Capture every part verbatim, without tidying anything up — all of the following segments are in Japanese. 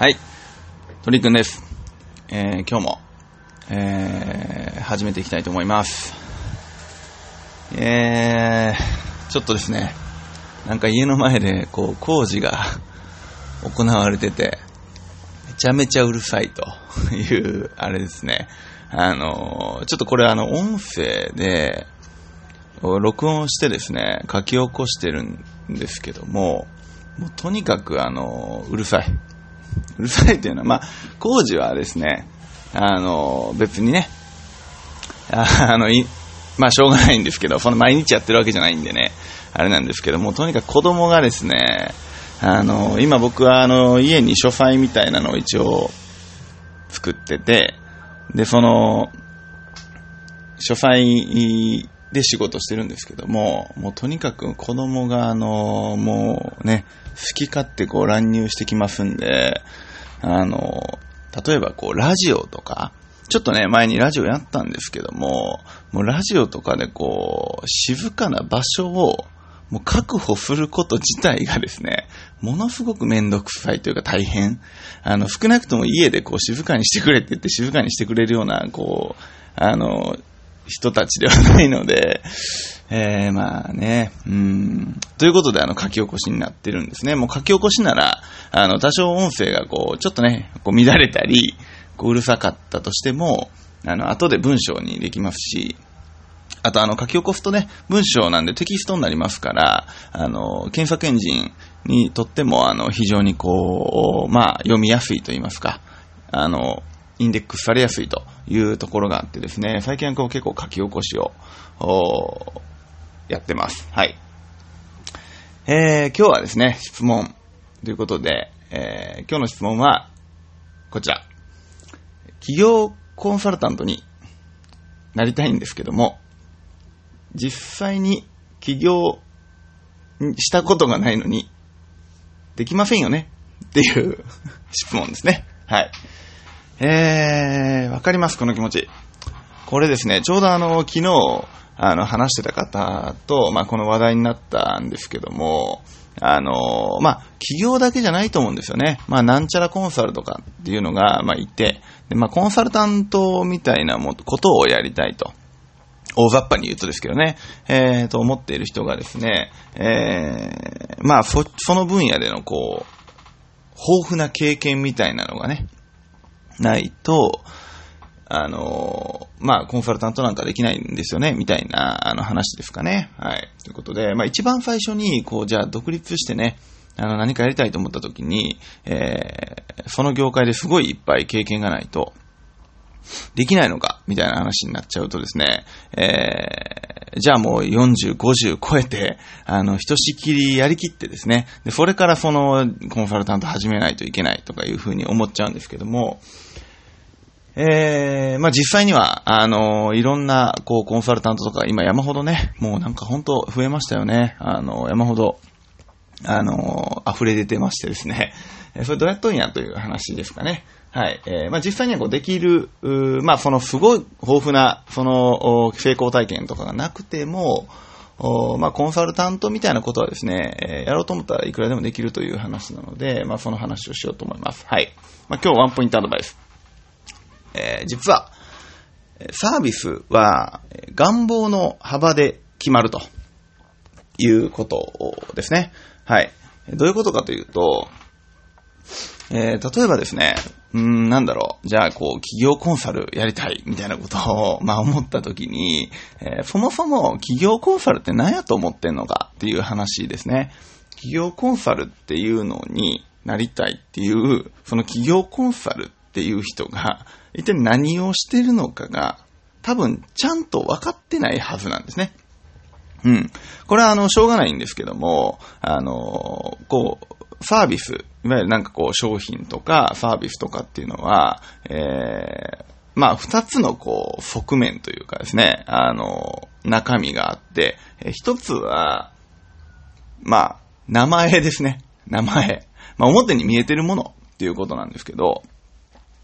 はい、鳥くんです。えー、今日も、えー、始めていきたいと思います。えー、ちょっとですね、なんか家の前でこう工事が行われてて、めちゃめちゃうるさいというあれですね。あのー、ちょっとこれあの音声で録音してですね、書き起こしてるんですけども、もうとにかくあのー、うるさい。うるさいというのは、まあ、工事はですね、あの、別にね、あ, あの、い、まあ、しょうがないんですけど、その毎日やってるわけじゃないんでね、あれなんですけども、とにかく子供がですね、あの、今僕はあの、家に書斎みたいなのを一応作ってて、で、その、書斎で仕事してるんですけども、もうとにかく子供があの、もうね、好き勝手こう乱入してきますんで、あの、例えばこうラジオとか、ちょっとね、前にラジオやったんですけども、もうラジオとかでこう、静かな場所をもう確保すること自体がですね、ものすごくめんどくさいというか大変。あの、少なくとも家でこう静かにしてくれって言って静かにしてくれるような、こう、あの、人たちではないので、えー、まあね、うーん、ということであの書き起こしになってるんですね。もう書き起こしなら、あの多少音声がこうちょっとね、こう乱れたり、こううるさかったとしても、あの後で文章にできますし、あとあの書き起こすとね、文章なんでテキストになりますから、あの検索エンジンにとってもあの非常にこうまあ読みやすいと言いますか、あのインデックスされやすいというところがあってですね、最近はこう結構書き起こしをやってます。はい。えー、今日はですね、質問ということで、えー、今日の質問はこちら。企業コンサルタントになりたいんですけども、実際に起業したことがないのにできませんよねっていう質問ですね。はい。えー、わかります、この気持ち。これですね、ちょうどあの、昨日、あの、話してた方と、まあ、この話題になったんですけども、あの、まあ、企業だけじゃないと思うんですよね。まあ、なんちゃらコンサルとかっていうのが、まあ、いて、で、まあ、コンサルタントみたいなもことをやりたいと。大雑把に言うとですけどね、えー、と思っている人がですね、えー、まあ、そ、その分野でのこう、豊富な経験みたいなのがね、ないと、あの、まあ、コンサルタントなんかできないんですよね、みたいな、あの話ですかね。はい。ということで、まあ、一番最初に、こう、じゃあ、独立してね、あの、何かやりたいと思った時に、えー、その業界ですごいいっぱい経験がないと、できないのか、みたいな話になっちゃうとですね、えー、じゃあもうよんじゅう、ごじゅう超えて、あの、ひとしきりやりきってですね、で、それからその、コンサルタント始めないといけないとかいうふうに思っちゃうんですけども、えー、まあ、実際には、あの、いろんな、こう、コンサルタントとか、今山ほどね、もうなんか本当増えましたよね。あの、山ほど、あの、溢れ出てましてですね、それどうやっとんやという話ですかね。はい。えー、まあ、実際にはこうできる、まあ、そのすごい豊富な、その、成功体験とかがなくても、まあ、コンサルタントみたいなことはですね、えー、やろうと思ったらいくらでもできるという話なので、まあ、その話をしようと思います。はい。まあ、今日ワンポイントアドバイス。えー、実は、サービスは願望の幅で決まるということですね。はい。どういうことかというと、えー、例えばですね、うーん、なんだろう、じゃあ、こう、企業コンサルやりたいみたいなことを、まあ、思ったときに、えー、そもそも企業コンサルって何やと思ってんのかっていう話ですね。企業コンサルっていうのになりたいっていう、その企業コンサルっていう人が、一体何をしてるのかが、多分、ちゃんと分かってないはずなんですね。うん。これは、あの、しょうがないんですけども、あの、こう、サービス、いわゆるなんかこう、商品とかサービスとかっていうのは、えー、まあ、二つのこう、側面というかですね、あの、中身があって、一つは、まあ、名前ですね。名前。まあ、表に見えてるものっていうことなんですけど、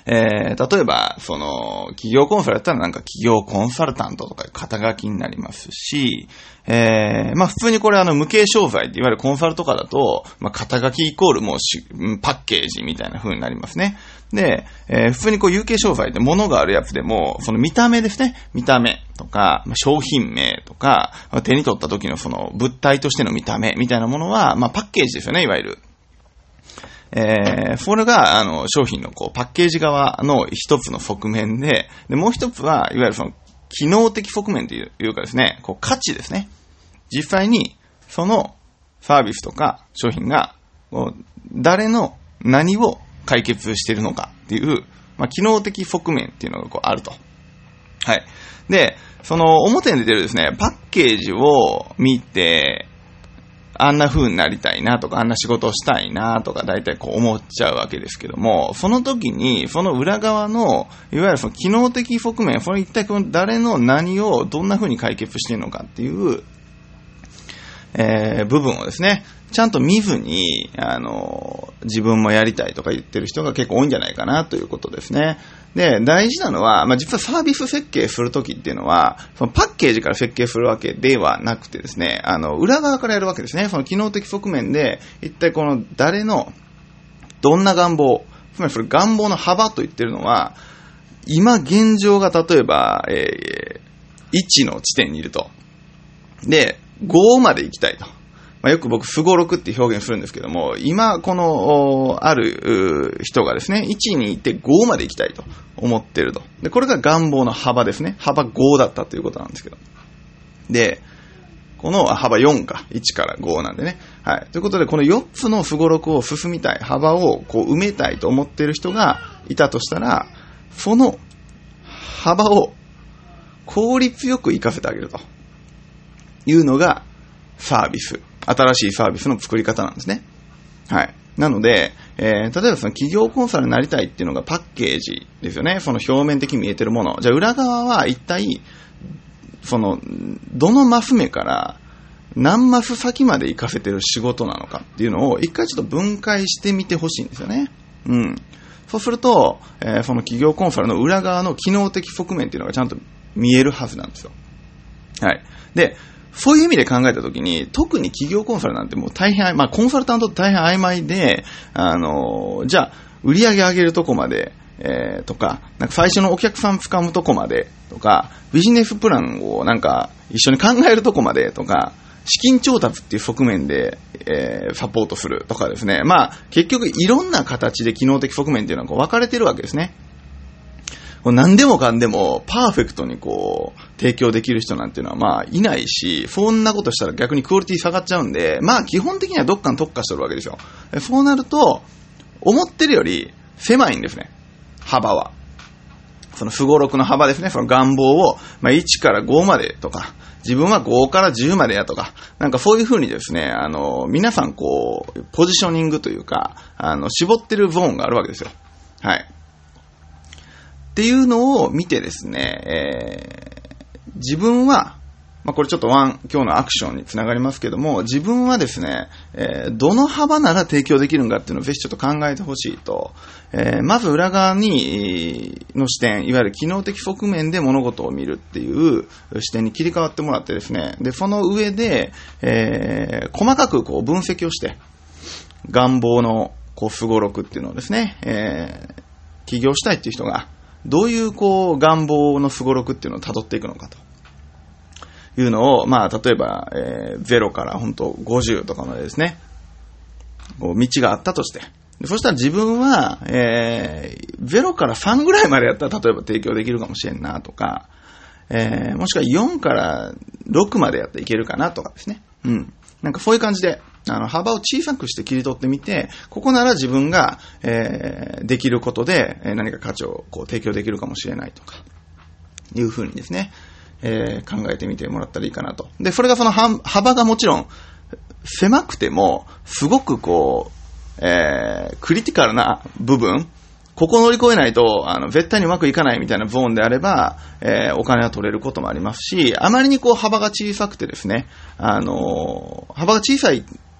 えー、例えば、その、企業コンサルだったらなんか企業コンサルタントとか肩書きになりますし、えー、まあ普通にこれあの無形商材っていわゆるコンサルとかだと、まあ肩書きイコールもうしパッケージみたいな風になりますね。で、えー、普通にこう有形商材って物があるやつでも、その見た目ですね。見た目とか、商品名とか、手に取った時のその物体としての見た目みたいなものは、まあパッケージですよね、いわゆる。えー、それが、あの、商品のこう、パッケージ側の一つの側面で、で、もう一つは、いわゆるその、機能的側面というかですね、こう、価値ですね。実際に、そのサービスとか商品が、こう誰の何を解決しているのかっていう、まあ、機能的側面っていうのがこうあると。はい。で、その表に出てるですね、パッケージを見て、あんな風になりたいなとか、あんな仕事をしたいなとか、大体こう思っちゃうわけですけども、その時に、その裏側の、いわゆるその機能的側面、それ一体この誰の何をどんな風に解決しているのかっていう、えー、部分をですね、ちゃんと見ずに、あの、自分もやりたいとか言ってる人が結構多いんじゃないかなということですね。で、大事なのは、まあ、実はサービス設計するときっていうのは、そのパッケージから設計するわけではなくてですね、あの、裏側からやるわけですね。その機能的側面で、一体この誰の、どんな願望、つまりそれ願望の幅と言ってるのは、今現状が例えば、えー、いちの地点にいると。で、ごまで行きたいと。まあ、よく僕、すごろくって表現するんですけども、今、この、ある人がですね、いちに行ってごまで行きたいと思ってると。で、これが願望の幅ですね。幅ごだったということなんですけど。で、この幅よんか。いちからごなんでね。はい。ということで、このよっつのすごろくを進みたい、幅をこう埋めたいと思っている人がいたとしたら、その幅を効率よく活かせてあげるというのがサービス。新しいサービスの作り方なんですね。はい。なので、えー、例えばその企業コンサルになりたいっていうのがパッケージですよね。その表面的に見えてるもの。じゃあ裏側は一体、その、どのマス目から何マス先まで行かせてる仕事なのかっていうのを一回ちょっと分解してみてほしいんですよね。うん。そうすると、えー、その企業コンサルの裏側の機能的側面っていうのがちゃんと見えるはずなんですよ。はい。で、そういう意味で考えたときに、特に企業コンサルなんてもう大変、まあコンサルタントって大変曖昧で、あの、じゃあ、売り上げ上げるとこまで、えー、とか、なんか最初のお客さん掴むとこまで、とか、ビジネスプランをなんか一緒に考えるとこまで、とか、資金調達っていう側面で、えー、サポートするとかですね。まあ、結局いろんな形で機能的側面っていうのはこう分かれてるわけですね。何でもかんでもパーフェクトにこう提供できる人なんていうのはまあいないし、そんなことしたら逆にクオリティ下がっちゃうんで、まあ基本的にはどっかに特化してるわけですよ。そうなると思ってるより狭いんですね、幅は。そのすごろくの幅ですね。その願望を、まあ、いちからごまでとか、自分はごからじゅうまでやとか、なんかそういう風にですね、あの皆さんこうポジショニングというか、あの絞ってるゾーンがあるわけですよ。はい。っていうのを見てですね、えー、自分は、まあ、これちょっとワン、今日のアクションにつながりますけども、自分はですね、えー、どの幅なら提供できるんかっていうのをぜひちょっと考えてほしいと、えー、まず裏側に、の視点、いわゆる機能的側面で物事を見るっていう視点に切り替わってもらってですね、で、その上で、えー、細かくこう分析をして、願望のこうすごろくっていうのをですね、えー、起業したいっていう人が、どういうこう願望のすごろくっていうのを辿っていくのかというのを、まあ例えば、えー、ゼロから本当ごじゅうとかまでですね、こう道があったとして、そしたら自分は、えー、ゼロからさんぐらいまでやったら例えば提供できるかもしれんなとか、えー、もしくはよんからろくまでやっていけるかなとかですね。うん。なんかそういう感じで、あの幅を小さくして切り取ってみて、ここなら自分が、えー、できることで何か価値をこう提供できるかもしれないとかいうふうにですね、えー、考えてみてもらったらいいかなと。で、それがその幅がもちろん狭くてもすごくこう、えー、クリティカルな部分、ここ乗り越えないとあの絶対にうまくいかないみたいなゾーンであれば、えー、お金は取れることもありますし、あまりにこう幅が小さくてですね、あのー、幅が小さい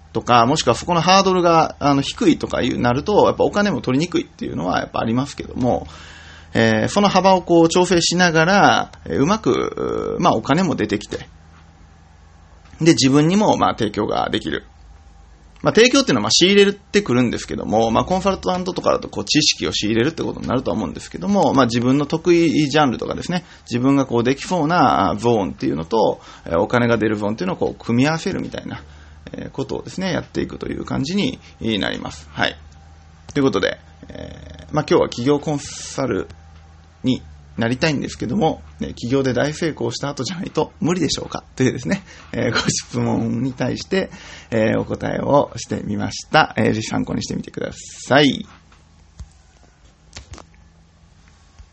とか、もしくはそこのハードルがあの低いとかいうなると、やっぱお金も取りにくいっていうのはやっぱありますけども、えー、その幅をこう調整しながら、うまく、まあお金も出てきて、で、自分にもまあ提供ができる。まあ提供っていうのはまあ仕入れてくるんですけども、まあコンサルタントとかだとこう知識を仕入れるってことになるとは思うんですけども、まあ自分の得意ジャンルとかですね、自分がこうできそうなゾーンっていうのと、お金が出るゾーンっていうのをこう組み合わせるみたいなことをですね、やっていくという感じになります。はい。ということで、えー、まあ今日は企業コンサルになりたいんですけども、ね、企業で大成功した後じゃないと無理でしょうかというですね、えー、ご質問に対して、えー、お答えをしてみました。えー、ぜひ参考にしてみてください。